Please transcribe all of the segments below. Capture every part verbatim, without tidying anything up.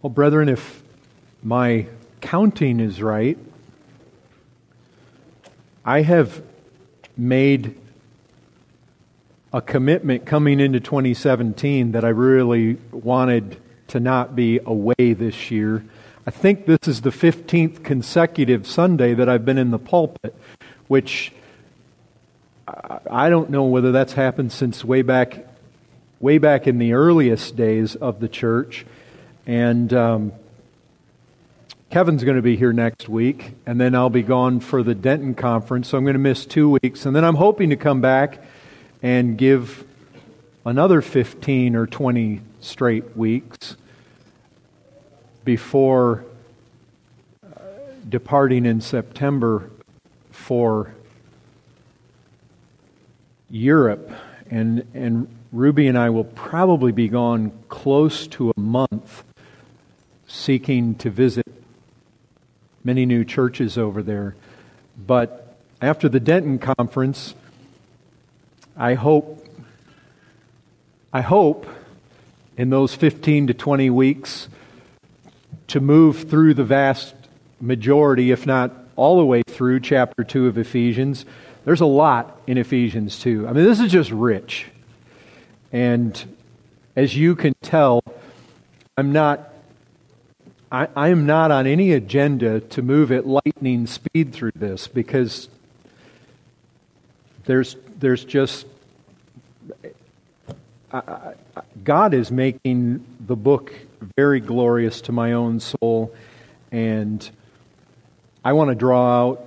Well, brethren, if my counting is right, I have made a commitment coming into twenty seventeen that I really wanted to not be away this year. I think this is the fifteenth consecutive Sunday that I've been in the pulpit, which I don't know whether that's happened since way back, way back in the earliest days of the church. And um, Kevin's going to be here next week, and then I'll be gone for the Denton conference, so I'm going to miss two weeks. And then I'm hoping to come back and give another fifteen or twenty straight weeks before uh, departing in September for Europe. And, and Ruby and I will probably be gone close to a month, seeking to visit many new churches over there. But after the Denton conference, I hope, I hope in those fifteen to twenty weeks to move through the vast majority, if not all the way through chapter two of Ephesians. There's a lot in Ephesians two. I mean, this is just rich. And as you can tell, I'm not I, I am not on any agenda to move at lightning speed through this, because there's there's just I, I, God is making the book very glorious to my own soul, and I want to draw out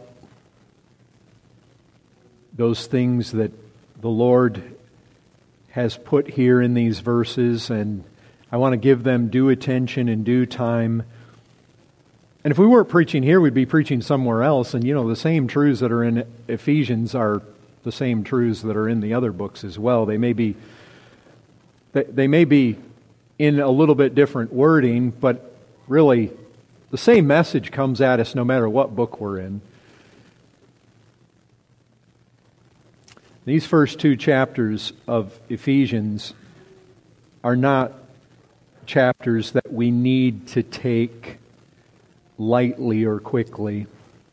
those things that the Lord has put here in these verses, and I want to give them due attention in due time. And if we weren't preaching here, we'd be preaching somewhere else. And you know, the same truths that are in Ephesians are the same truths that are in the other books as well. They may be they may be in a little bit different wording, but really the same message comes at us no matter what book we're in. These first two chapters of Ephesians are not chapters that we need to take lightly or quickly.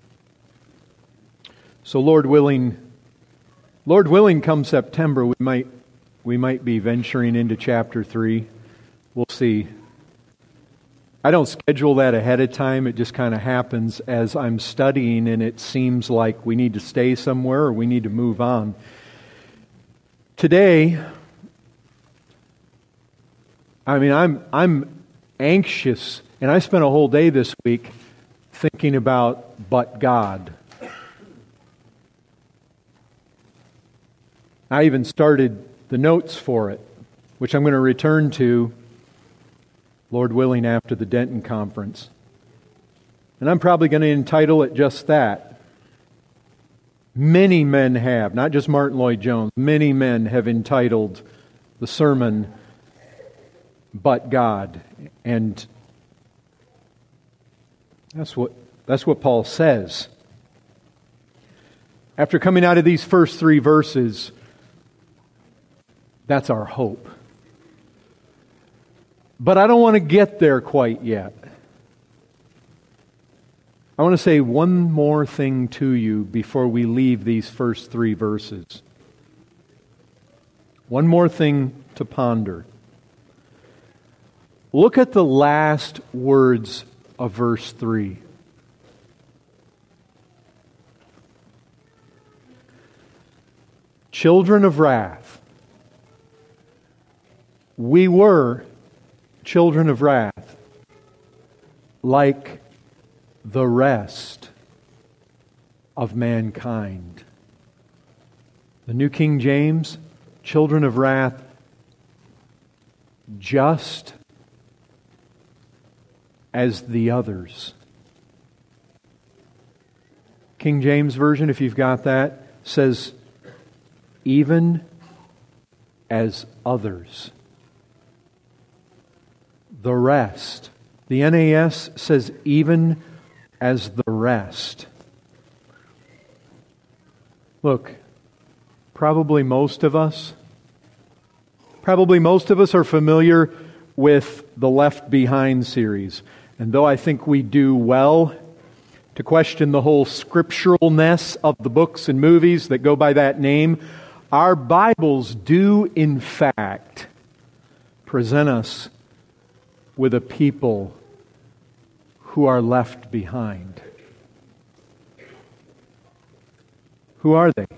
So Lord willing, Lord willing, come September, we might we might be venturing into chapter three. We'll see. I don't schedule that ahead of time. It just kind of happens as I'm studying, and it seems like we need to stay somewhere or we need to move on. Today, I mean, I'm I'm anxious, and I spent a whole day this week thinking about but God. I even started the notes for it, which I'm going to return to, Lord willing, after the Denton conference. And I'm probably going to entitle it just that. Many men have, not just Martin Lloyd-Jones, many men have entitled the sermon, But God. And that's what that's what Paul says. After coming out of these first three verses, that's our hope. But I don't want to get there quite yet. I want to say one more thing to you before we leave these first three verses. One more thing to ponder. Look at the last words of verse three. Children of wrath. We were children of wrath, like the rest of mankind. The New King James, children of wrath, just as the others. King James Version, if you've got that, says, even as others. The rest. The N A S says, even as the rest. Look, probably most of us, probably most of us are familiar with the Left Behind series. And though I think we do well to question the whole scripturalness of the books and movies that go by that name, our Bibles do, in fact, present us with a people who are left behind. Who are they?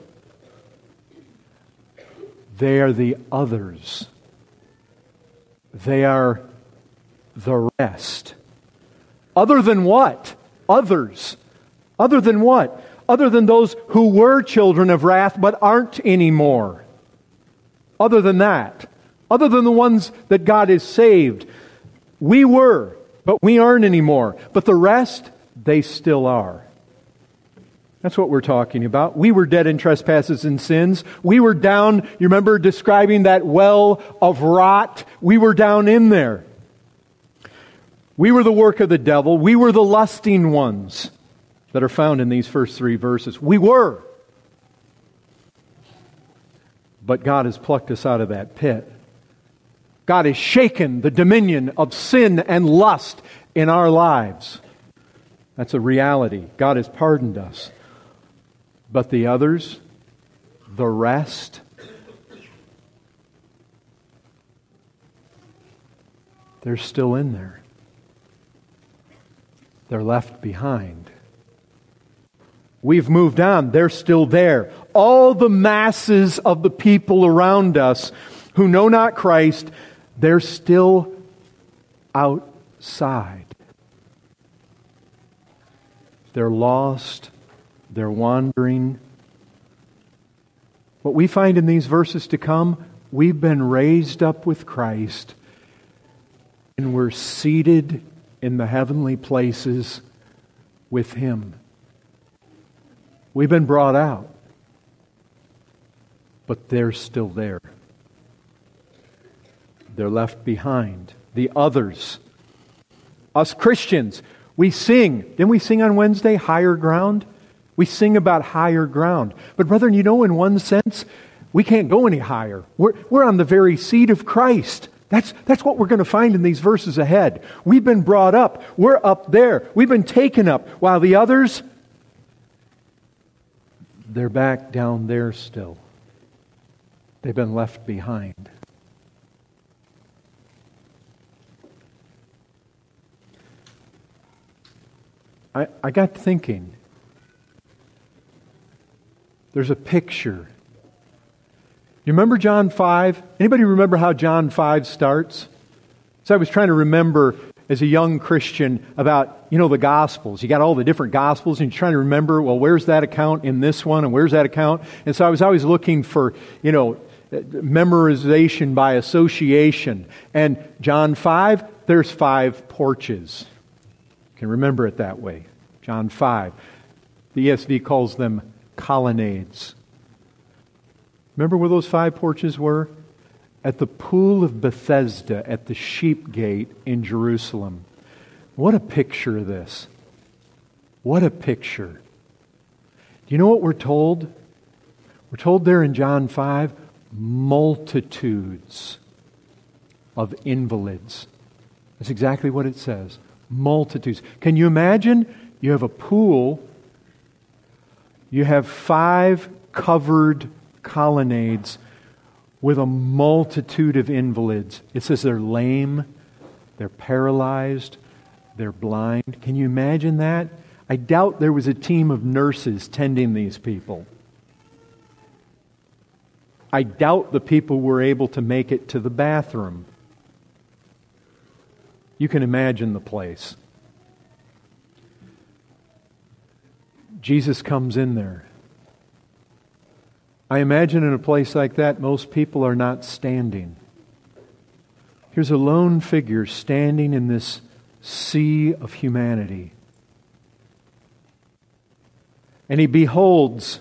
They are the others. They are the rest. Other than what? Others. Other than what? Other than those who were children of wrath but aren't anymore. Other than that. Other than the ones that God has saved. We were, but we aren't anymore. But the rest, they still are. That's what we're talking about. We were dead in trespasses and sins. We were down, you remember describing that well of rot? We were down in there. We were the work of the devil. We were the lusting ones that are found in these first three verses. We were. But God has plucked us out of that pit. God has shaken the dominion of sin and lust in our lives. That's a reality. God has pardoned us. But the others, the rest, they're still in there. They're left behind. We've moved on. They're still there. All the masses of the people around us who know not Christ, they're still outside. They're lost. They're wandering. What we find in these verses to come, we've been raised up with Christ, and we're seated in the heavenly places with Him. We've been brought out, but they're still there. They're left behind. The others. Us Christians, we sing. Didn't we sing on Wednesday, Higher Ground? We sing about higher ground. But brethren, you know, in one sense, we can't go any higher. We're, we're on the very seat of Christ. That's, that's what we're going to find in these verses ahead. We've been brought up. We're up there. We've been taken up. While the others, they're back down there still. They've been left behind. I, I got thinking. There's a picture. You remember John five? Anybody remember how John five starts? So I was trying to remember as a young Christian about, you know, the Gospels. You got all the different Gospels and you're trying to remember, well, where's that account in this one and where's that account? And so I was always looking for, you know, memorization by association. And John five, there's five porches. You can remember it that way. John five. The E S V calls them colonnades. Remember where those five porches were? At the pool of Bethesda, at the sheep gate in Jerusalem. What a picture of this. What a picture. Do you know what we're told? We're told there in John five, multitudes of invalids. That's exactly what it says. Multitudes. Can you imagine? You have a pool. You have five covered colonnades with a multitude of invalids. It says they're lame, they're paralyzed, they're blind. Can you imagine that? I doubt there was a team of nurses tending these people. I doubt the people were able to make it to the bathroom. You can imagine the place. Jesus comes in there. I imagine in a place like that, most people are not standing. Here's a lone figure standing in this sea of humanity. And he beholds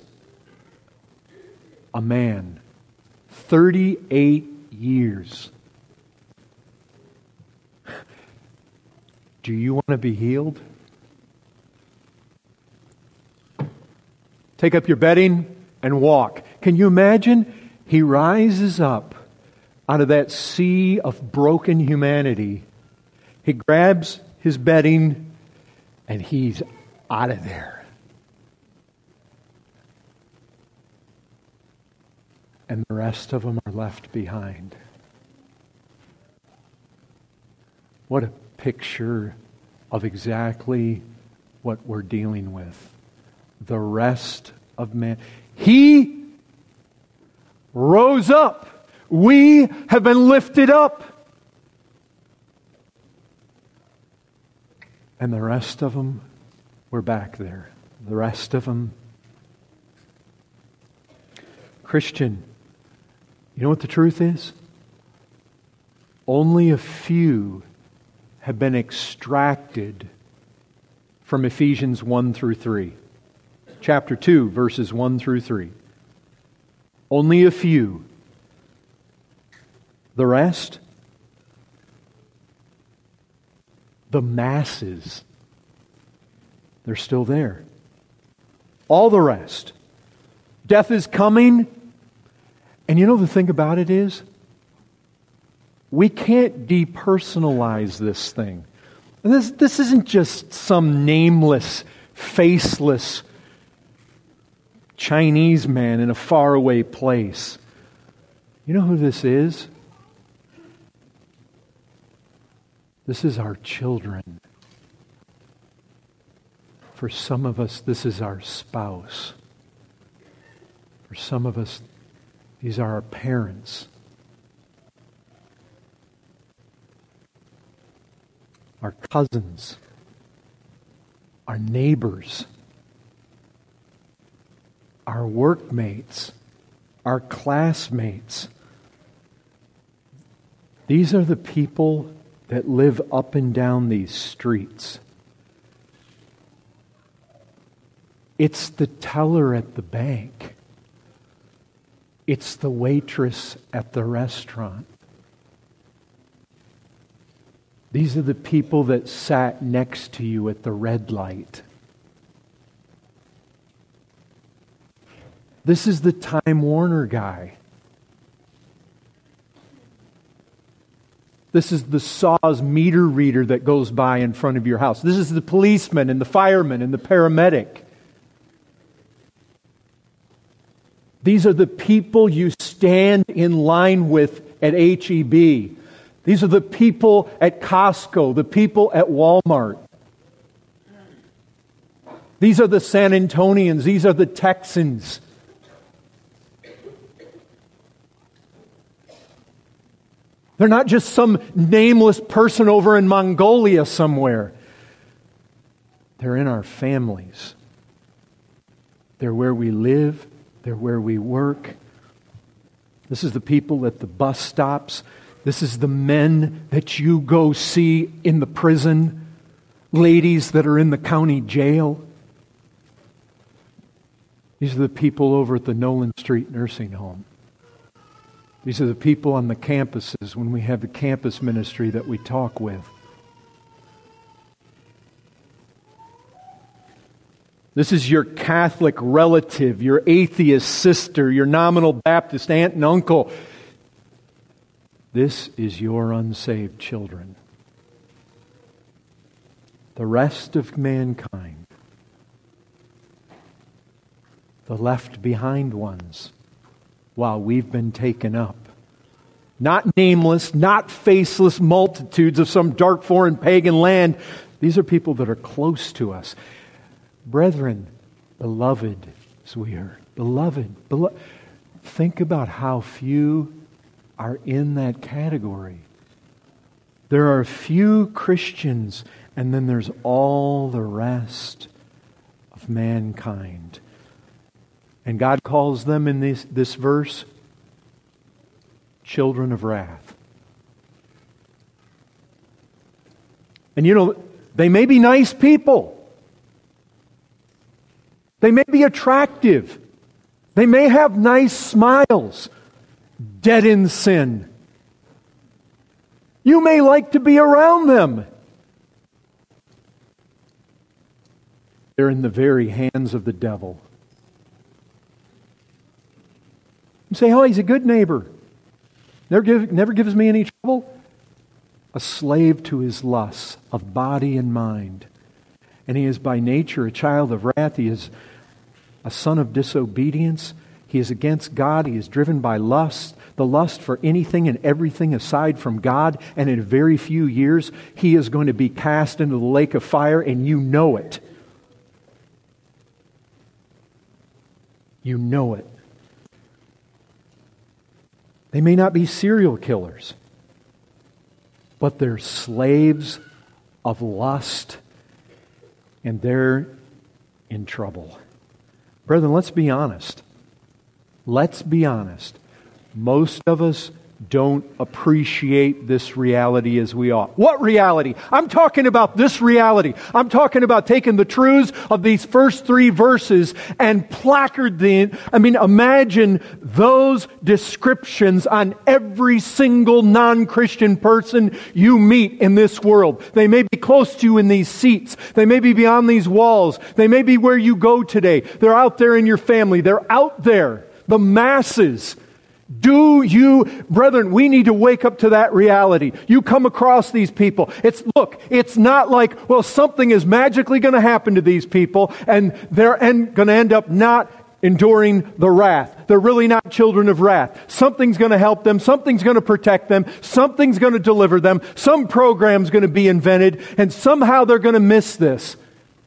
a man, thirty-eight years. Do you want to be healed? Take up your bedding and walk. Can you imagine? He rises up out of that sea of broken humanity, He grabs His bedding and He's out of there. And the rest of them are left behind. What a picture of exactly what we're dealing with. The rest of man. He rose up. We have been lifted up. And the rest of them were back there. The rest of them. Christian, you know what the truth is? Only a few have been extracted from Ephesians one through three. Chapter two, verses one through three. Only a few. The rest, the masses, they're still there. All the rest. Death is coming. And you know the thing about it is, we can't depersonalize this thing. And this, this isn't just some nameless, faceless Chinese man in a faraway place. You know who this is? This is our children. For some of us, this is our spouse. For some of us, these are our parents. Our cousins. Our neighbors. Our workmates. Our classmates. These are the people that live up and down these streets. It's the teller at the bank. It's the waitress at the restaurant. These are the people that sat next to you at the red light. This is the Time Warner guy. This is the Saw's meter reader that goes by in front of your house. This is the policeman and the fireman and the paramedic. These are the people you stand in line with at H E B. These are the people at Costco, the people at Walmart. These are the San Antonians. These are the Texans. They're not just some nameless person over in Mongolia somewhere. They're in our families. They're where we live. They're where we work. This is the people at the bus stops. This is the men that you go see in the prison. Ladies that are in the county jail. These are the people over at the Nolan Street Nursing Home. These are the people on the campuses when we have the campus ministry that we talk with. This is your Catholic relative, your atheist sister, your nominal Baptist aunt and uncle. This is your unsaved children. The rest of mankind, the left behind ones, while we've been taken up. Not nameless, not faceless multitudes of some dark foreign pagan land. These are people that are close to us. Brethren, beloved, as we are, beloved, beloved. Think about how few are in that category. There are a few Christians, and then there's all the rest of mankind. And God calls them in this, this verse, children of wrath. And you know, they may be nice people. They may be attractive. They may have nice smiles. Dead in sin. You may like to be around them. They're in the very hands of the devil. You say, oh, he's a good neighbor. Never, give, never gives me any trouble. A slave to his lusts of body and mind. And he is by nature a child of wrath. He is a son of disobedience. He is against God. He is driven by lust. The lust for anything and everything aside from God. And in a very few years, he is going to be cast into the lake of fire, and you know it. You know it. They may not be serial killers, but they're slaves of lust, and they're in trouble. Brethren, let's be honest. Let's be honest. Most of us don't appreciate this reality as we ought. What reality? I'm talking about this reality. I'm talking about taking the truths of these first three verses and placard them. I mean, imagine those descriptions on every single non-Christian person you meet in this world. They may be close to you in these seats. They may be beyond these walls. They may be where you go today. They're out there in your family. They're out there. The masses. Do you, brethren, we need to wake up to that reality. You come across these people. It's, look, it's not like, well, something is magically going to happen to these people and they're going to end up not enduring the wrath. They're really not children of wrath. Something's going to help them. Something's going to protect them. Something's going to deliver them. Some program's going to be invented, and somehow they're going to miss this.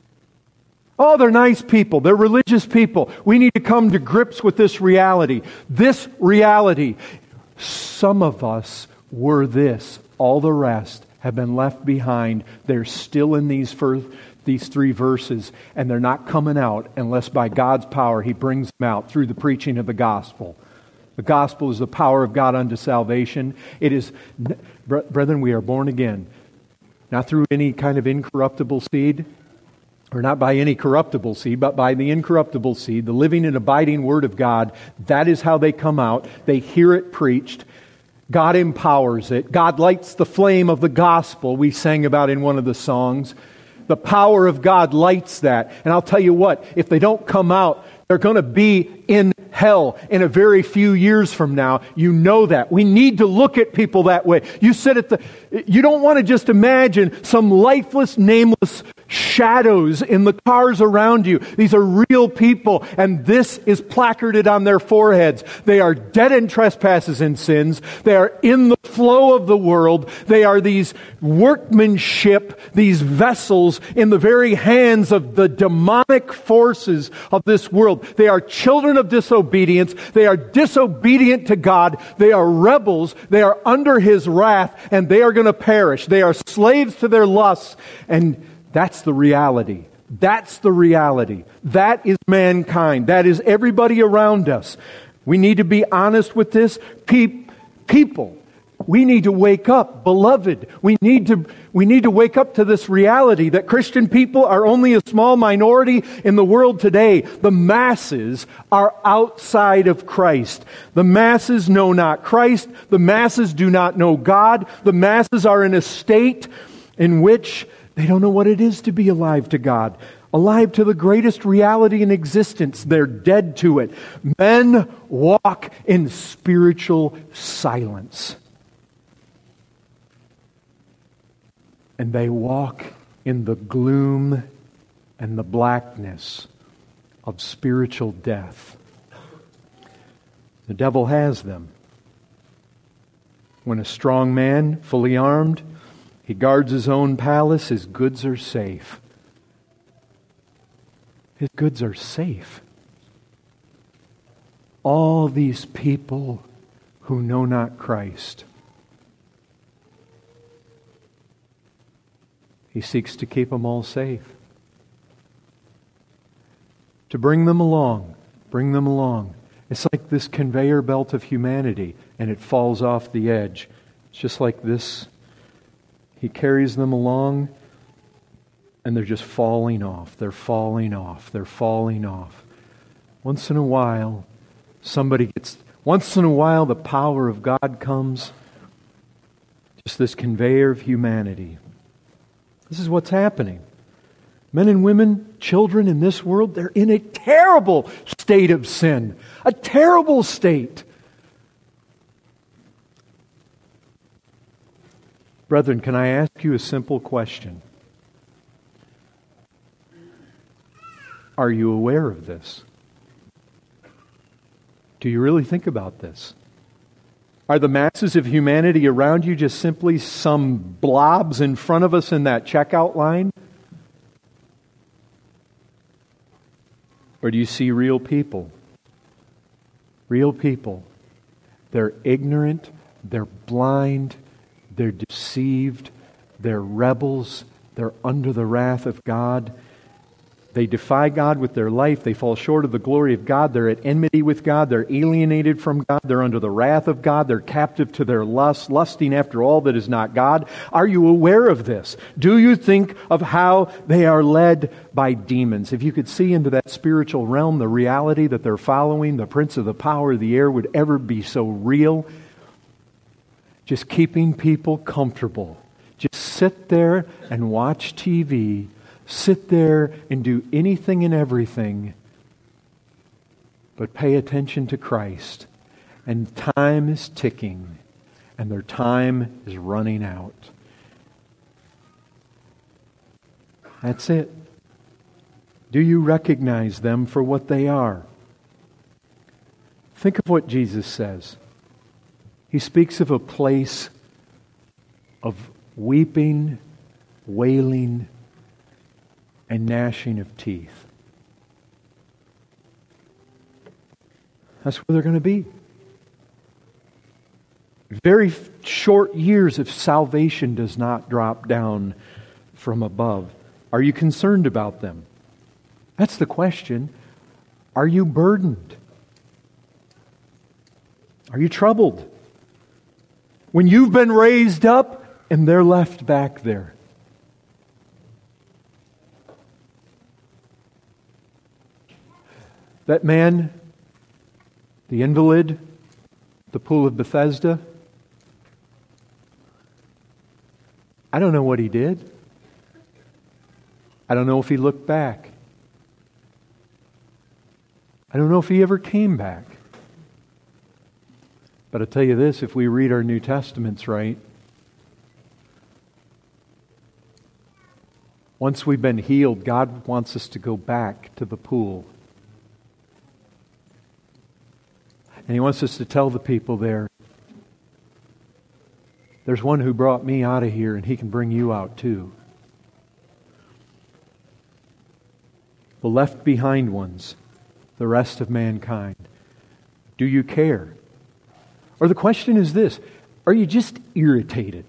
Oh, they're nice people. They're religious people. We need to come to grips with this reality. This reality. Some of us were this. All the rest have been left behind. They're still in these first, these three verses, and they're not coming out unless by God's power He brings them out through the preaching of the gospel. The gospel is the power of God unto salvation. It is, brethren, we are born again. Not through any kind of incorruptible seed, or not by any corruptible seed, but by the incorruptible seed, the living and abiding Word of God. That is how they come out. They hear it preached. God empowers it. God lights the flame of the gospel we sang about in one of the songs. The power of God lights that. And I'll tell you what, if they don't come out, they're going to be in hell in a very few years from now. You know that. We need to look at people that way. You sit at the, you don't want to just imagine some lifeless, nameless shadows in the cars around you. These are real people, and this is placarded on their foreheads. They are dead in trespasses and sins. They are in the flow of the world. They are these workmanship, these vessels in the very hands of the demonic forces of this world. They are children of disobedience. They are disobedient to God. They are rebels. They are under His wrath, and they are going to perish. They are slaves to their lusts, and that's the reality. That's the reality. That is mankind. That is everybody around us. We need to be honest with this. Pe- people, we need to wake up, beloved. We need to we need to wake up to this reality that Christian people are only a small minority in the world today. The masses are outside of Christ. The masses know not Christ. The masses do not know God. The masses are in a state in which they don't know what it is to be alive to God. Alive to the greatest reality in existence. They're dead to it. Men walk in spiritual silence. And they walk in the gloom and the blackness of spiritual death. The devil has them. When a strong man, fully armed, he guards his own palace, his goods are safe. His goods are safe. All these people who know not Christ, He seeks to keep them all safe. To bring them along, bring them along. It's like this conveyor belt of humanity, and it falls off the edge. It's just like this. He carries them along, and they're just falling off. They're falling off. They're falling off. Once in a while, somebody gets... Once in a while, the power of God comes. Just this conveyor of humanity. This is what's happening. Men and women, children in this world, they're in a terrible state of sin. A terrible state. Brethren, can I ask you a simple question? Are you aware of this? Do you really think about this? Are the masses of humanity around you just simply some blobs in front of us in that checkout line? Or do you see real people? Real people. They're ignorant, they're blind, they're deceived, they're rebels, they're under the wrath of God. They defy God with their life. They fall short of the glory of God. They're at enmity with God. They're alienated from God. They're under the wrath of God. They're captive to their lust, lusting after all that is not God. Are you aware of this? Do you think of how they are led by demons? If you could see into that spiritual realm, the reality that they're following, the prince of the power of the air would ever be so real. Just keeping people comfortable. Just sit there and watch T V. Sit there and do anything and everything, but pay attention to Christ. And time is ticking, and their time is running out. That's it. Do you recognize them for what they are? Think of what Jesus says. He speaks of a place of weeping, wailing, and gnashing of teeth. That's where they're going to be. Very short years if salvation does not drop down from above. Are you concerned about them? That's the question. Are you burdened? Are you troubled? When you've been raised up and they're left back there. That man, the invalid, the pool of Bethesda, I don't know what he did. I don't know if he looked back. I don't know if he ever came back. But I'll tell you this, if we read our New Testaments right, once we've been healed, God wants us to go back to the pool. And He wants us to tell the people there, there's one who brought me out of here and He can bring you out too. The left behind ones, the rest of mankind. Do you care? Or the question is this, are you just irritated?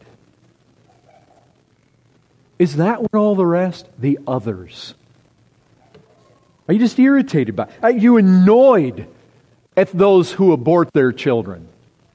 Is that what all the rest? The others. Are you just irritated by it? Are you annoyed at those who abort their children?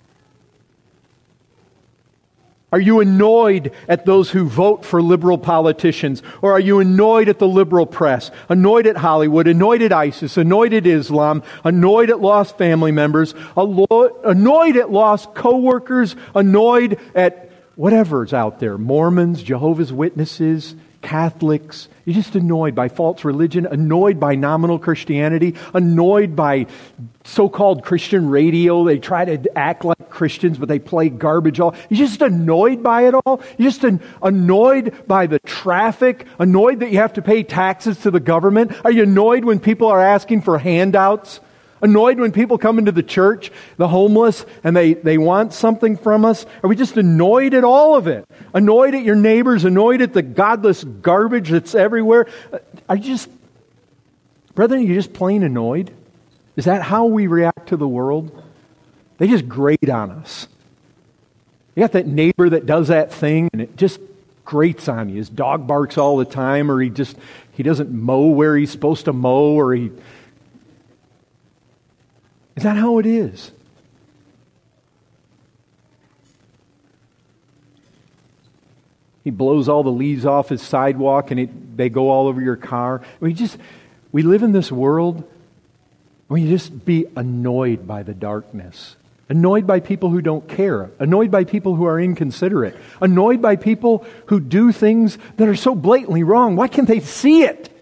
Are you annoyed at those who vote for liberal politicians? Or are you annoyed at the liberal press? Annoyed at Hollywood? Annoyed at ISIS? Annoyed at Islam? Annoyed at lost family members? Annoyed at lost co-workers? Annoyed at whatever's out there? Mormons, Jehovah's Witnesses, Catholics? You're just annoyed by false religion, annoyed by nominal Christianity, annoyed by so-called Christian radio. They try to act like Christians, but they play garbage all. You're just annoyed by it all. You're just an, annoyed by the traffic, annoyed that you have to pay taxes to the government. Are you annoyed when people are asking for handouts? Annoyed when people come into the church, the homeless, and they, they want something from us? Are we just annoyed at all of it? Annoyed at your neighbors, annoyed at the godless garbage that's everywhere? Are you just, brethren, are you just plain annoyed? Is that how we react to the world? They just grate on us. You got that neighbor that does that thing, and it just grates on you. His dog barks all the time, or he just, he doesn't mow where he's supposed to mow, or he... Is that how it is? He blows all the leaves off his sidewalk and it, they go all over your car. We just, we live in this world where you just be annoyed by the darkness. Annoyed by people who don't care. Annoyed by people who are inconsiderate. Annoyed by people who do things that are so blatantly wrong. Why can't they see it?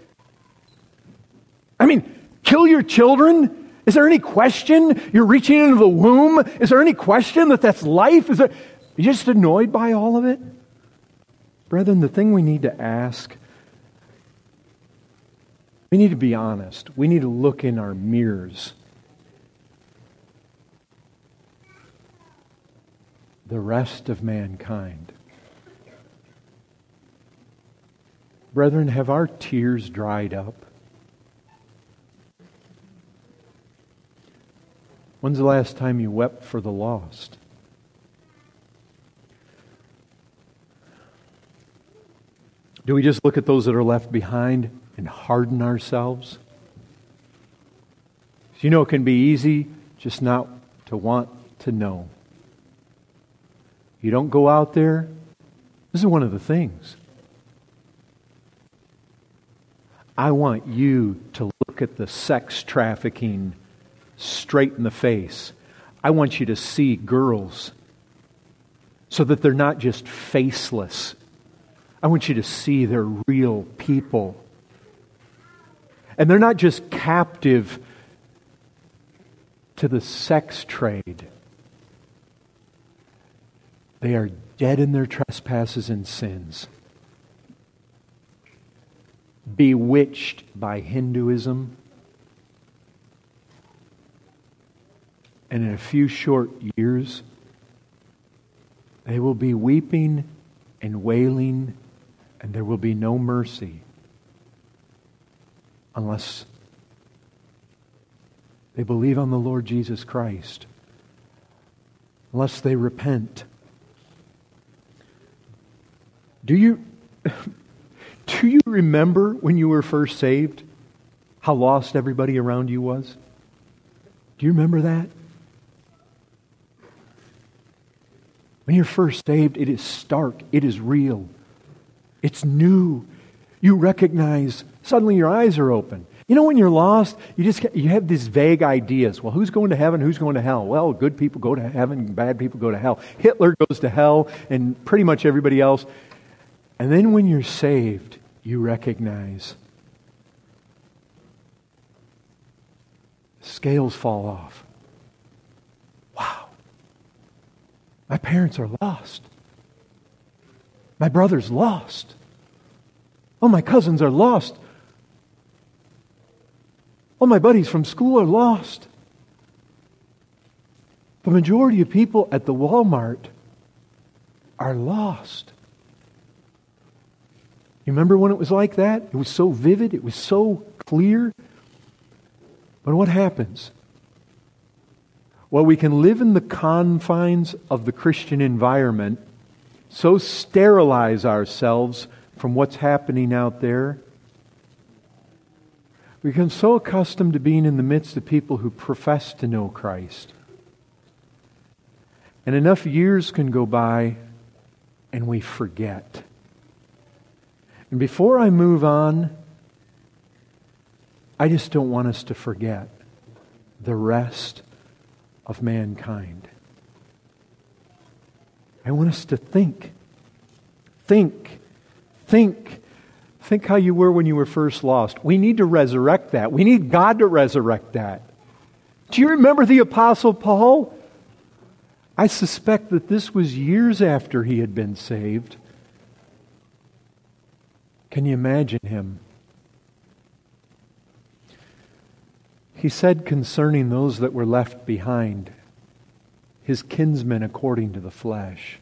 I mean, kill your children? Is there any question you're reaching into the womb? Is there any question that that's life? Is there, are you just annoyed by all of it? Brethren, the thing we need to ask, we need to be honest. We need to look in our mirrors. The rest of mankind. Brethren, have our tears dried up? When's the last time you wept for the lost? Do we just look at those that are left behind and harden ourselves? You know, it can be easy just not to want to know. You don't go out there. This is one of the things. I want you to look at the sex trafficking straight in the face. I want you to see girls so that they're not just faceless. I want you to see they're real people. And they're not just captive to the sex trade. They are dead in their trespasses and sins. Bewitched by Hinduism. And in a few short years, they will be weeping and wailing, and there will be no mercy unless they believe on the Lord Jesus Christ, unless they repent. Do you, do you remember when you were first saved, how lost everybody around you was? Do you remember that? When you're first saved, it is stark. It is real. It's new. You recognize, suddenly your eyes are open. You know, when you're lost, you just you have these vague ideas. Well, who's going to heaven? Who's going to hell? Well, good people go to heaven, bad people go to hell. Hitler goes to hell, and pretty much everybody else. And then when you're saved, you recognize scales fall off. Wow. My parents are lost. My brother's lost. Oh, my cousins are lost. Oh, my buddies from school are lost. The majority of people at the Walmart are lost. You remember when it was like that? It was so vivid. It was so clear. But what happens? Well, we can live in the confines of the Christian environment, so sterilize ourselves from what's happening out there. We become so accustomed to being in the midst of people who profess to know Christ. And enough years can go by and we forget. And before I move on, I just don't want us to forget the rest of mankind. I want us to think. Think. Think. Think how you were when you were first lost. We need to resurrect that. We need God to resurrect that. Do you remember the Apostle Paul? I suspect that this was years after he had been saved. Can you imagine him? He said concerning those that were left behind, his kinsmen according to the flesh,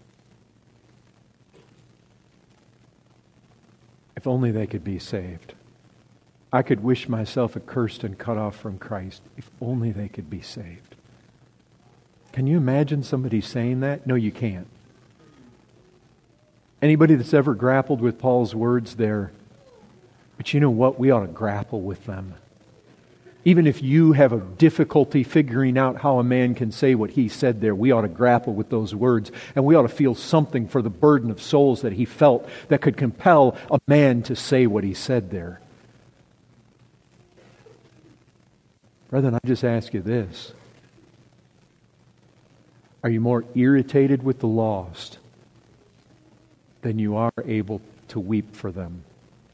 if only they could be saved. I could wish myself accursed and cut off from Christ, if only they could be saved. Can you imagine somebody saying that? No, you can't. Anybody that's ever grappled with Paul's words there, but you know what? We ought to grapple with them. Even if you have a difficulty figuring out how a man can say what he said there, we ought to grapple with those words, and we ought to feel something for the burden of souls that he felt that could compel a man to say what he said there. Brethren, I just ask you this. Are you more irritated with the lost than you are able to weep for them?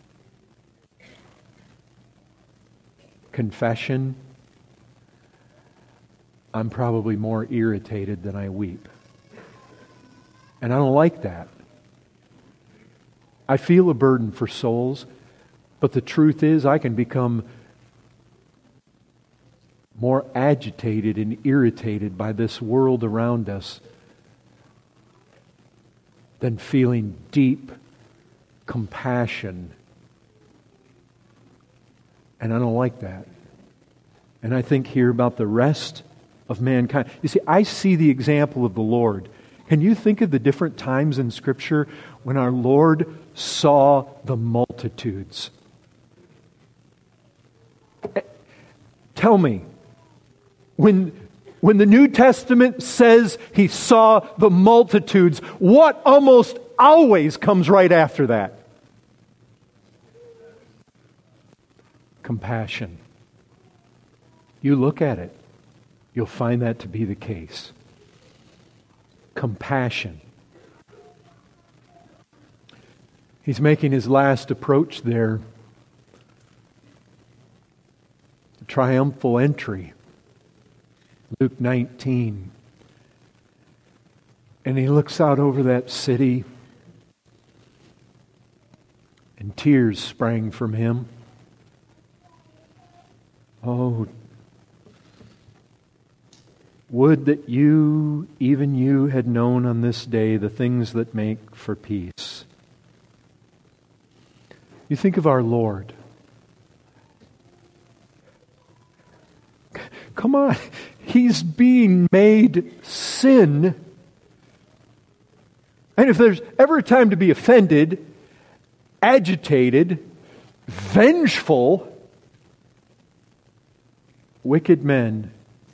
Confession, I'm probably more irritated than I weep. And I don't like that. I feel a burden for souls, but the truth is I can become more agitated and irritated by this world around us than feeling deep compassion. And I don't like that. And I think here about the rest of mankind. You see, I see the example of the Lord. Can you think of the different times in Scripture when our Lord saw the multitudes? Tell me, when, when the New Testament says He saw the multitudes, what almost always comes right after that? Compassion. You look at it, you'll find that to be the case. Compassion. He's making His last approach there. The triumphal entry. Luke nineteen. And He looks out over that city, and tears sprang from Him. Oh, would that you, even you, had known on this day the things that make for peace. You think of our Lord. Come on, He's being made sin. And if there's ever a time to be offended, agitated, vengeful, wicked men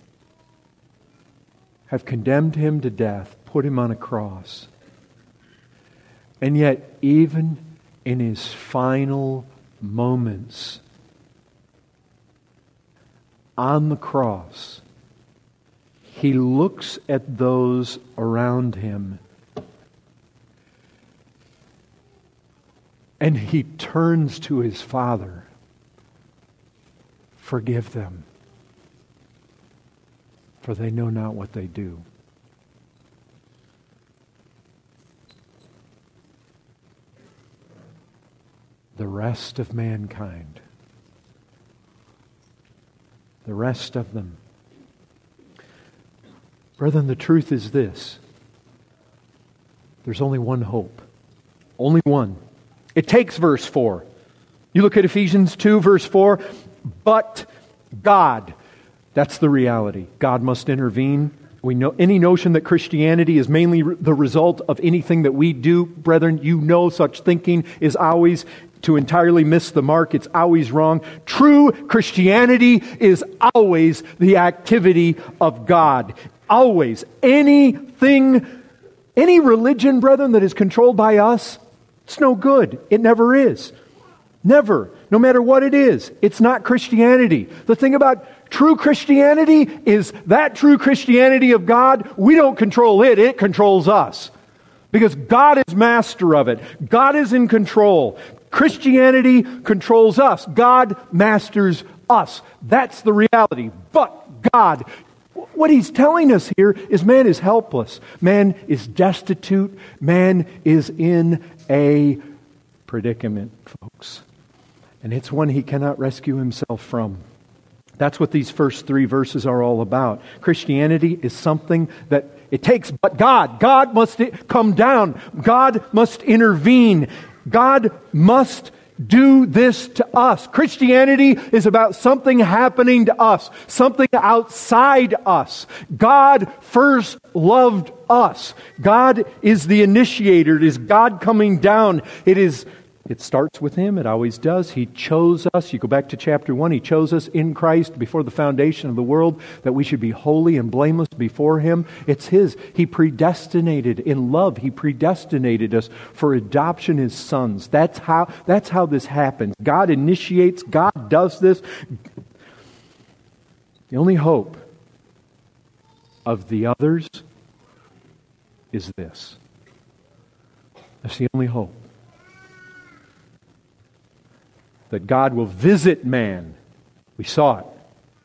have condemned Him to death, put Him on a cross. And yet, even in His final moments on the cross, He looks at those around Him and He turns to His Father. Forgive them, for they know not what they do. The rest of mankind, the rest of them. Brethren, the truth is this. There's only one hope. Only one. It takes verse four. You look at Ephesians two, verse four. But God. That's the reality. God must intervene. We know any notion that Christianity is mainly the result of anything that we do, brethren, you know such thinking is always to entirely miss the mark. It's always wrong. True Christianity is always the activity of God. Always. Anything, any religion, brethren, that is controlled by us, it's no good. It never is. Never. No matter what it is. It's not Christianity. The thing about true Christianity is that true Christianity of God, we don't control it. It controls us. Because God is master of it. God is in control. Christianity controls us. God masters us. That's the reality. But God, what He's telling us here is man is helpless. Man is destitute. Man is in a predicament, folks. And it's one he cannot rescue himself from. That's what these first three verses are all about. Christianity is something that it takes, but God. God must come down. God must intervene. God must do this to us. Christianity is about something happening to us, something outside us. God first loved us. God is the initiator. It is God coming down. It is It starts with Him. It always does. He chose us. You go back to chapter one. He chose us in Christ before the foundation of the world that we should be holy and blameless before Him. It's His. He predestinated in love. He predestinated us for adoption as sons. That's how, that's how this happens. God initiates. God does this. The only hope of the others is this. That's the only hope. That God will visit man. We saw it.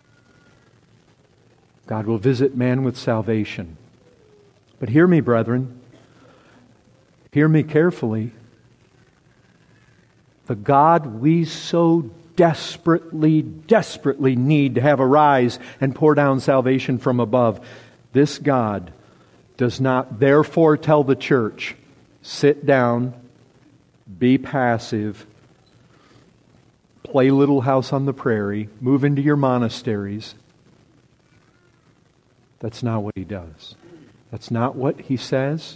God will visit man with salvation. But hear me, brethren. Hear me carefully. the God we so desperately, desperately need to have arise and pour down salvation from above, this God does not therefore tell the church, sit down, be passive, play Little House on the Prairie, move into your monasteries. That's not what He does. That's not what He says.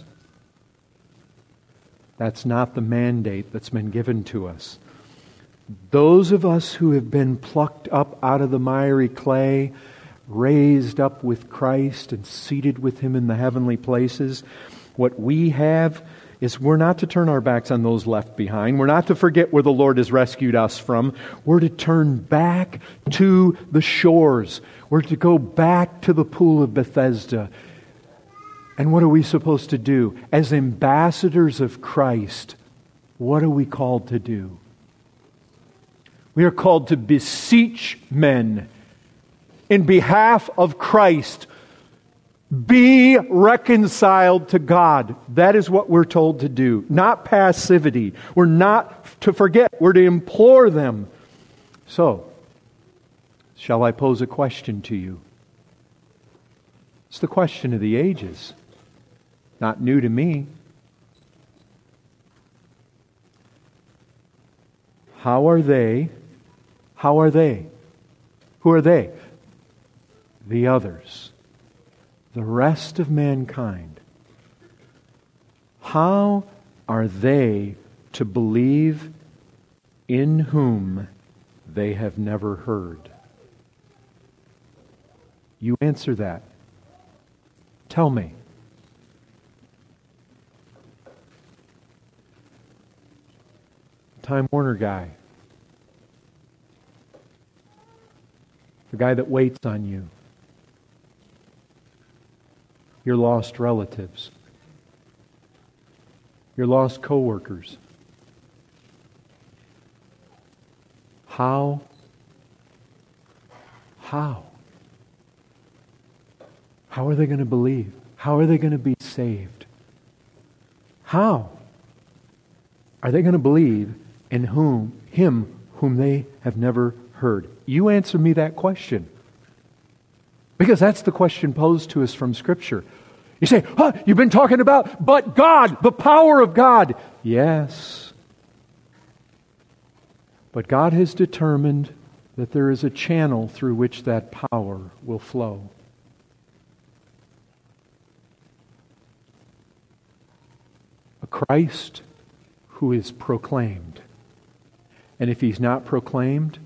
That's not the mandate that's been given to us. Those of us who have been plucked up out of the miry clay, raised up with Christ and seated with Him in the heavenly places, what we have is we're not to turn our backs on those left behind. We're not to forget where the Lord has rescued us from. We're to turn back to the shores. We're to go back to the pool of Bethesda. And what are we supposed to do? As ambassadors of Christ, what are we called to do? We are called to beseech men in behalf of Christ. Be reconciled to God. That is what we're told to do. Not passivity. We're not to forget. We're to implore them. So, shall I pose a question to you? It's the question of the ages. Not new to me. How are they? How are they? Who are they? The others. The rest of mankind. How are they to believe in whom they have never heard? You answer that. Tell me. Time Warner guy. The guy that waits on you. Your lost relatives. Your lost co-workers. How? How? How are they going to believe? How are they going to be saved? How are they going to believe in whom, Him whom they have never heard? You answer me that question. Because that's the question posed to us from Scripture. You say, huh, you've been talking about, but God, the power of God. Yes. But God has determined that there is a channel through which that power will flow. A Christ who is proclaimed. And if He's not proclaimed,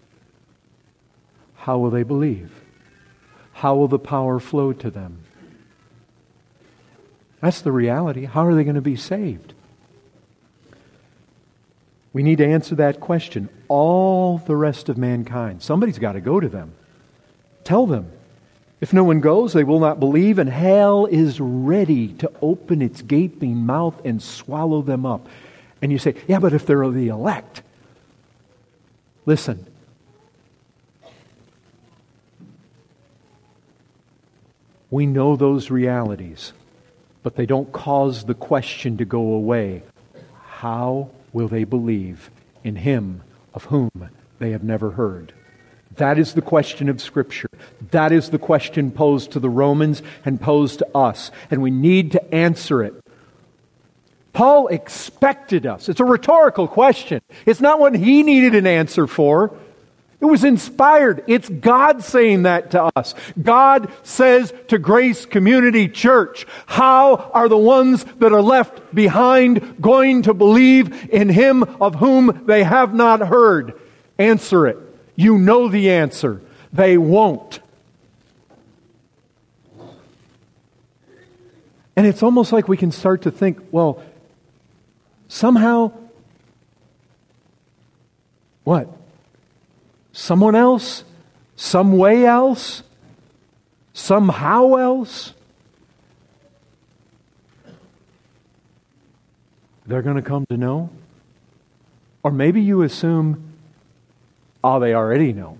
how will they believe? How will the power flow to them? That's the reality. How are they going to be saved? We need to answer that question. All the rest of mankind. Somebody's got to go to them. Tell them. If no one goes, they will not believe, and hell is ready to open its gaping mouth and swallow them up. And you say, yeah, but if they're the elect. Listen. We know those realities, but they don't cause the question to go away. How will they believe in Him of whom they have never heard? That is the question of Scripture. That is the question posed to the Romans and posed to us. And we need to answer it. Paul expected us. It's a rhetorical question. It's not one he needed an answer for. It was inspired. It's God saying that to us. God says to Grace Community Church, how are the ones that are left behind going to believe in Him of whom they have not heard? Answer it. You know the answer. They won't. And it's almost like we can start to think, well, somehow, what? Someone else? Some way else? Somehow else? They're going to come to know? Or maybe you assume, oh, they already know.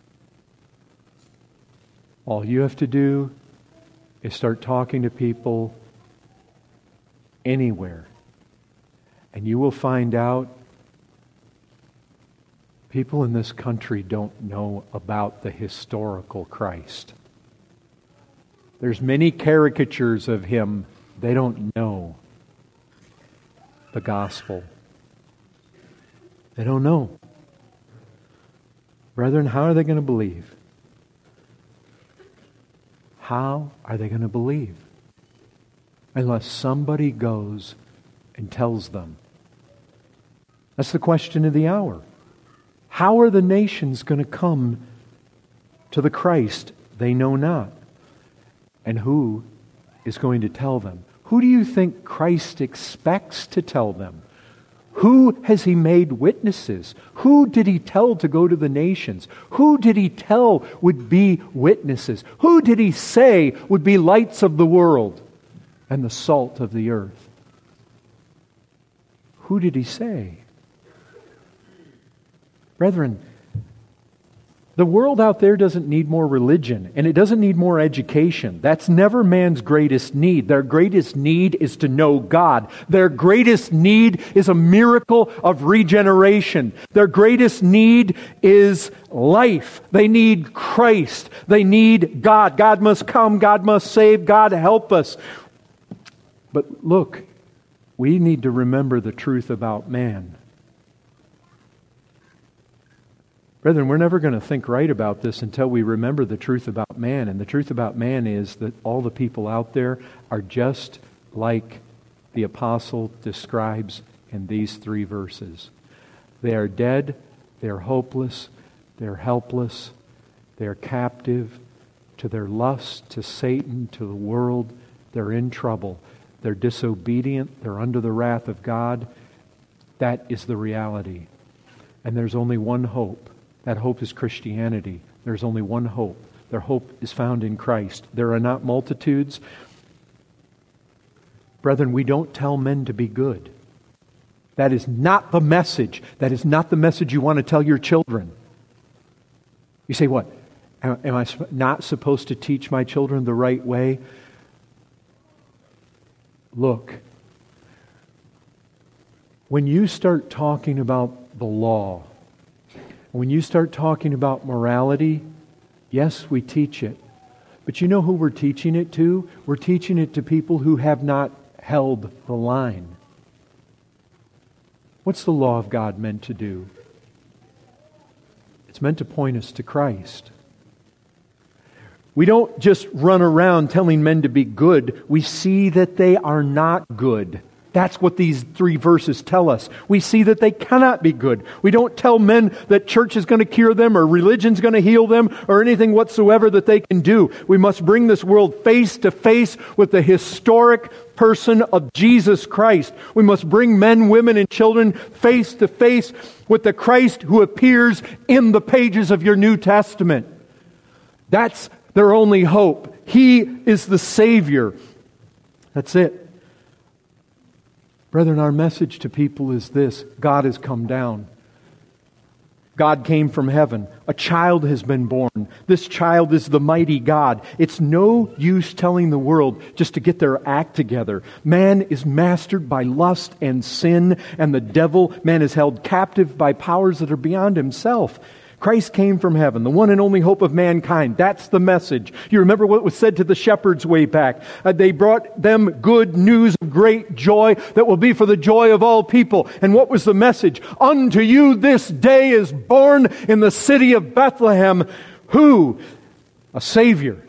All you have to do is start talking to people anywhere. And you will find out People in this country don't know about the historical Christ. There's many caricatures of Him. They don't know the gospel. They don't know. Brethren, how are they going to believe? How are they going to believe? Unless somebody goes and tells them. That's the question of the hour. How are the nations going to come to the Christ they know not? And who is going to tell them? Who do you think Christ expects to tell them? Who has He made witnesses? Who did He tell to go to the nations? Who did He tell would be witnesses? Who did He say would be lights of the world and the salt of the earth? Who did He say? Brethren, the world out there doesn't need more religion, and it doesn't need more education. That's never man's greatest need. Their greatest need is to know God. Their greatest need is a miracle of regeneration. Their greatest need is life. They need Christ. They need God. God must come. God must save. God help us. But look, we need to remember the truth about man. Brethren, we're never going to think right about this until we remember the truth about man. And the truth about man is that all the people out there are just like the apostle describes in these three verses. They are dead, they're hopeless, they're helpless, they're captive to their lust, to Satan, to the world. They're in trouble. They're disobedient. They're under the wrath of God. That is the reality. And there's only one hope. That hope is Christianity. There's only one hope. Their hope is found in Christ. There are not multitudes. Brethren, we don't tell men to be good. That is not the message. That is not the message you want to tell your children. You say, what? Am, am I not supposed to teach my children the right way? Look, when you start talking about the law, when you start talking about morality, yes, we teach it. But you know who we're teaching it to? We're teaching it to people who have not held the line. What's the law of God meant to do? It's meant to point us to Christ. We don't just run around telling men to be good. We see that they are not good. That's what these three verses tell us. We see that they cannot be good. We don't tell men that church is going to cure them or religion's going to heal them or anything whatsoever that they can do. We must bring this world face to face with the historic person of Jesus Christ. We must bring men, women, and children face to face with the Christ who appears in the pages of your New Testament. That's their only hope. He is the Savior. That's it. Brethren, our message to people is this: God has come down. God came from heaven. A child has been born. This child is the mighty God. It's no use telling the world just to get their act together. Man is mastered by lust and sin and the devil. Man is held captive by powers that are beyond himself. Christ came from heaven, the one and only hope of mankind. That's the message. You remember what was said to the shepherds way back. Uh, they brought them good news of great joy that will be for the joy of all people. And what was the message? Unto you this day is born in the city of Bethlehem. Who? A Savior.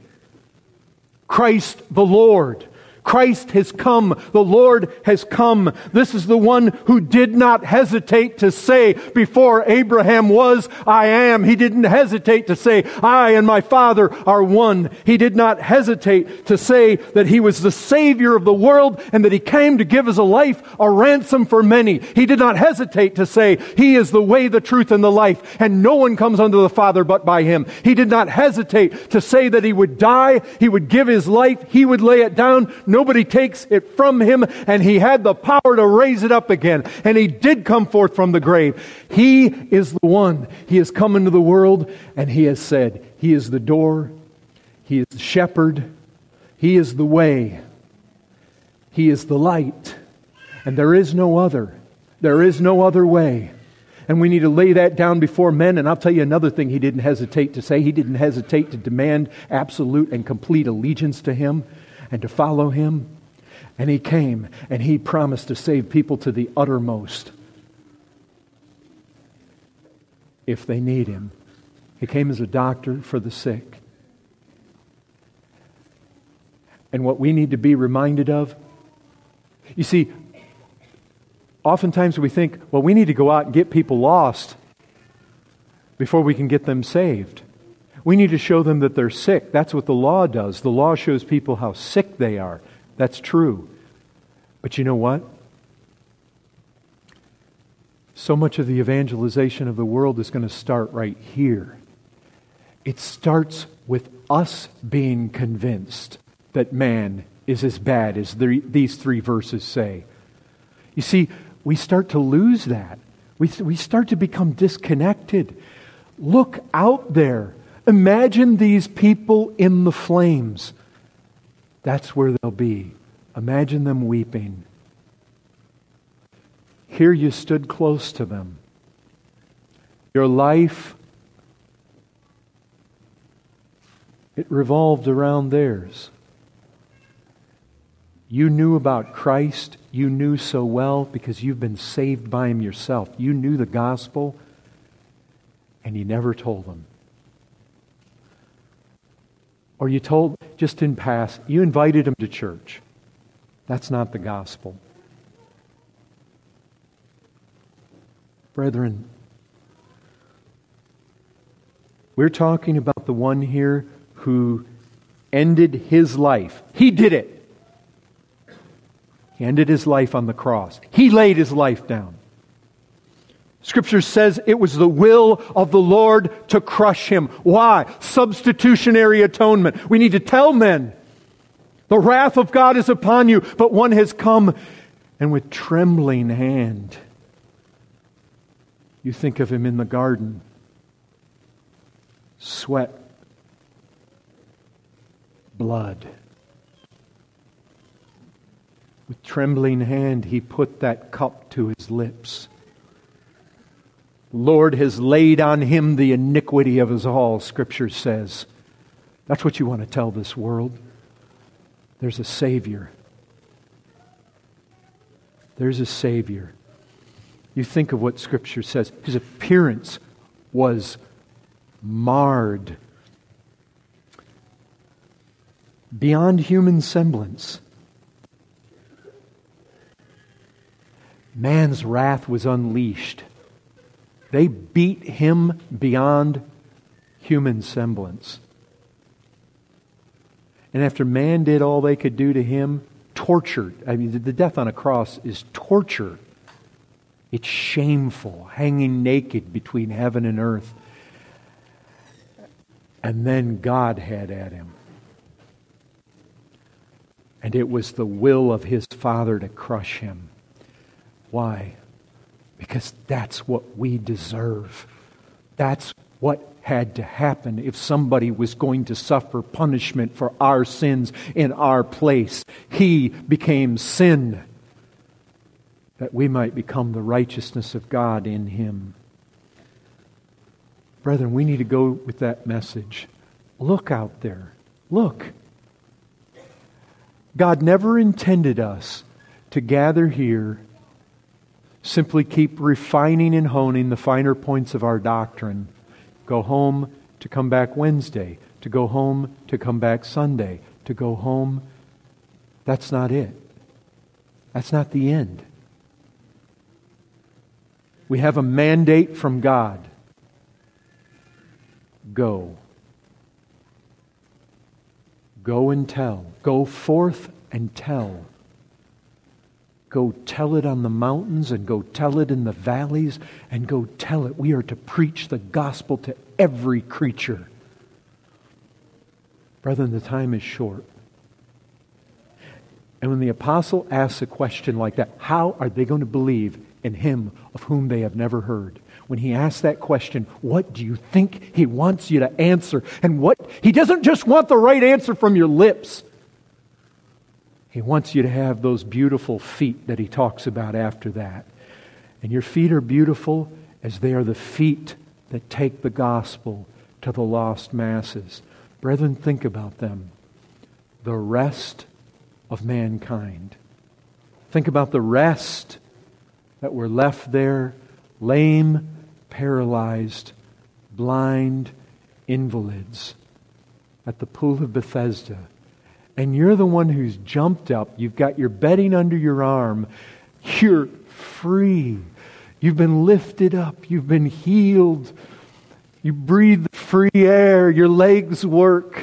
Christ the Lord. Christ has come. The Lord has come. This is the one who did not hesitate to say before Abraham was, I am. He didn't hesitate to say, I and my Father are one. He did not hesitate to say that He was the Savior of the world and that He came to give as a life a ransom for many. He did not hesitate to say, He is the way, the truth, and the life, and no one comes unto the Father but by Him. He did not hesitate to say that He would die, He would give His life, He would lay it down. Nobody takes it from Him, and He had the power to raise it up again. And He did come forth from the grave. He is the one. He has come into the world, and He has said, He is the door, He is the shepherd, He is the way, He is the light, and there is no other. There is no other way. And we need to lay that down before men. And I'll tell you another thing he didn't hesitate to say. He didn't hesitate to demand absolute and complete allegiance to Him and to follow Him. And He came and He promised to save people to the uttermost if they need Him. He came as a doctor for the sick. And what we need to be reminded of, you see, oftentimes we think, well, we need to go out and get people lost before we can get them saved. We need to show them that they're sick. That's what the law does. The law shows people how sick they are. That's true. But you know what? So much of the evangelization of the world is going to start right here. It starts with us being convinced that man is as bad as the, these three verses say. You see, we start to lose that. We, we start to become disconnected. Look out there. Imagine these people in the flames. That's where they'll be. Imagine them weeping. Here you stood close to them. Your life, it revolved around theirs. You knew about Christ. You knew so well because you've been saved by Him yourself. You knew the gospel, and you never told them. Or you told, just in pass, you invited them to church. That's not the gospel. Brethren, we're talking about the one here who ended His life. He did it. He ended His life on the cross. He laid His life down. Scripture says it was the will of the Lord to crush Him. Why? Substitutionary atonement. We need to tell men, the wrath of God is upon you, but one has come, and with trembling hand, you think of Him in the garden, sweat, blood. With trembling hand, He put that cup to His lips. The Lord has laid on Him the iniquity of us all, Scripture says. That's what you want to tell this world. There's a Savior. There's a Savior. You think of what Scripture says. His appearance was marred beyond human semblance. Man's wrath was unleashed. They beat Him beyond human semblance. And after man did all they could do to Him, tortured. I mean, the death on a cross is torture. It's shameful, hanging naked between heaven and earth. And then God had at Him. And it was the will of His Father to crush Him. Why? Because that's what we deserve. That's what had to happen if somebody was going to suffer punishment for our sins in our place. He became sin that we might become the righteousness of God in Him. Brethren, we need to go with that message. Look out there. Look. God never intended us to gather here, simply keep refining and honing the finer points of our doctrine. Go home to come back Wednesday. To go home to come back Sunday. To go home. That's not it. That's not the end. We have a mandate from God. Go. Go and tell. Go forth and tell. Go tell it on the mountains and go tell it in the valleys and go tell it. We are to preach the gospel to every creature. Brethren, the time is short. And when the apostle asks a question like that, how are they going to believe in Him of whom they have never heard? When he asks that question, what do you think he wants you to answer? And what he doesn't just want the right answer from your lips. He wants you to have those beautiful feet that he talks about after that. And your feet are beautiful as they are the feet that take the gospel to the lost masses. Brethren, think about them. The rest of mankind. Think about the rest that were left there, lame, paralyzed, blind, invalids at the pool of Bethesda. And you're the one who's jumped up. You've got your bedding under your arm. You're free. You've been lifted up. You've been healed. You breathe free air. Your legs work.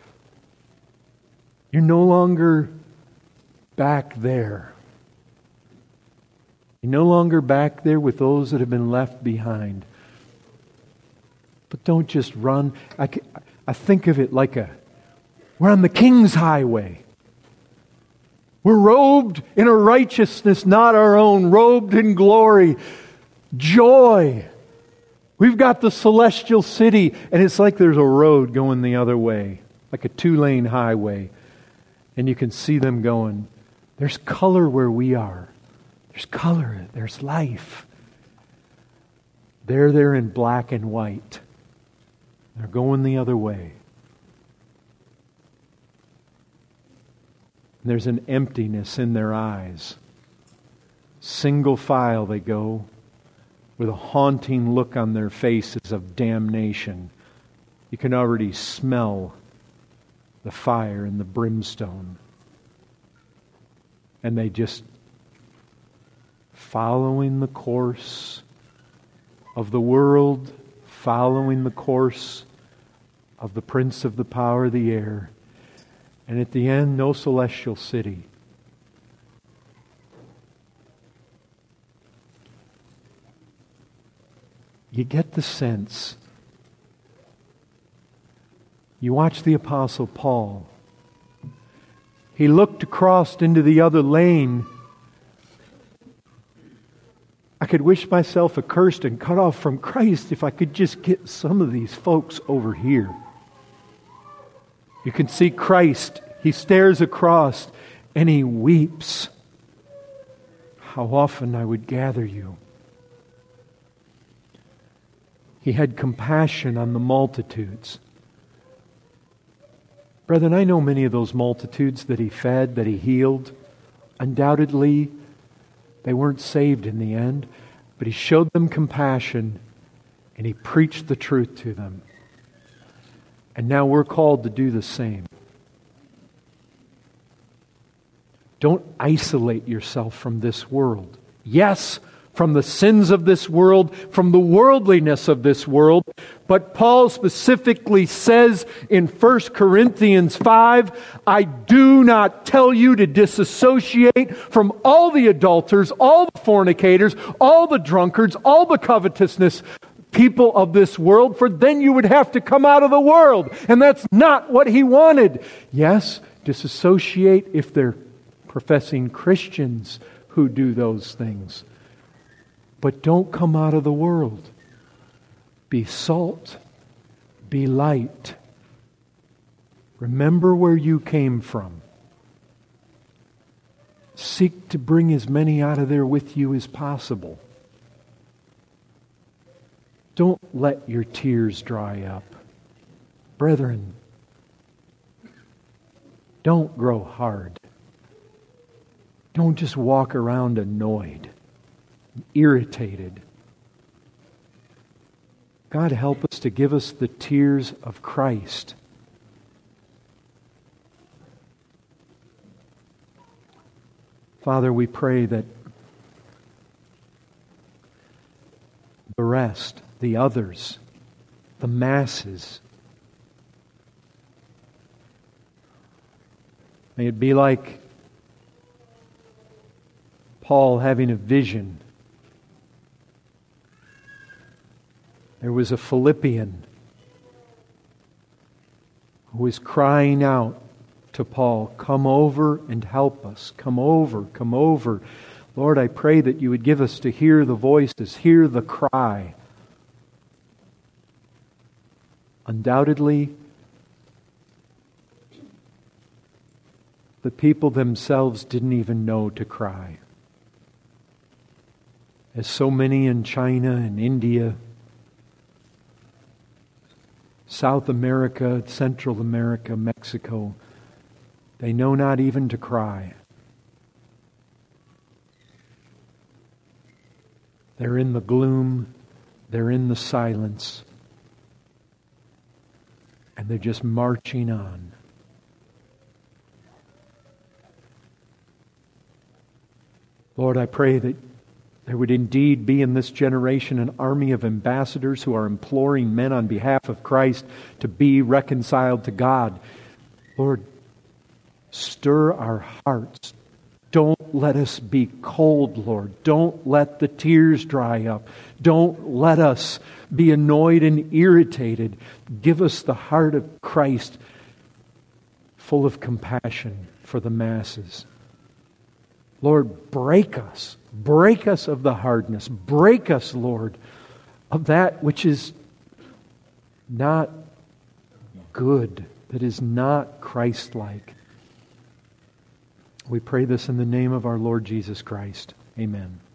You're no longer back there. You're no longer back there with those that have been left behind. But don't just run. I, I think of it like a, we're on the King's Highway. We're robed in a righteousness not our own, robed in glory, joy. We've got the celestial city, and it's like there's a road going the other way, like a two-lane highway. And you can see them going. There's color where we are. There's color. There's life. They're there in black and white. They're going the other way. There's an emptiness in their eyes. Single file they go, with a haunting look on their faces of damnation. You can already smell the fire and the brimstone. And they just following the course of the world, following the course of the prince of the power of the air. And at the end, no celestial city. You get the sense. You watch the Apostle Paul. He looked across into the other lane. I could wish myself accursed and cut off from Christ if I could just get some of these folks over here. You can see Christ. He stares across and He weeps. How often I would gather you. He had compassion on the multitudes. Brethren, I know many of those multitudes that He fed, that He healed. Undoubtedly, they weren't saved in the end, but He showed them compassion and He preached the truth to them. And now we're called to do the same. Don't isolate yourself from this world. Yes, from the sins of this world, from the worldliness of this world. But Paul specifically says in First Corinthians five, I do not tell you to disassociate from all the adulterers, all the fornicators, all the drunkards, all the covetousness people of this world, for then you would have to come out of the world. And that's not what he wanted. Yes, disassociate if they're professing Christians who do those things. But don't come out of the world. Be salt. Be light. Remember where you came from. Seek to bring as many out of there with you as possible. Don't let your tears dry up. Brethren, don't grow hard. Don't just walk around annoyed, irritated. God, help us to give us the tears of Christ. Father, we pray that the rest, the others, the masses, may it be like Paul having a vision. There was a Philippian who was crying out to Paul, come over and help us. Come over, come over. Lord, I pray that you would give us to hear the voices, hear the cry. Undoubtedly, the people themselves didn't even know to cry. as so many in China and India, South America, Central America, Mexico, they know not even to cry. They're in the gloom, they're in the silence, and they're just marching on. Lord, I pray that there would indeed be in this generation an army of ambassadors who are imploring men on behalf of Christ to be reconciled to God. Lord, stir our hearts. Don't let us be cold, Lord. Don't let the tears dry up. Don't let us be annoyed and irritated. Give us the heart of Christ, full of compassion for the masses. Lord, break us. Break us of the hardness. Break us, Lord, of that which is not good, that is not Christ-like. We pray this in the name of our Lord Jesus Christ. Amen.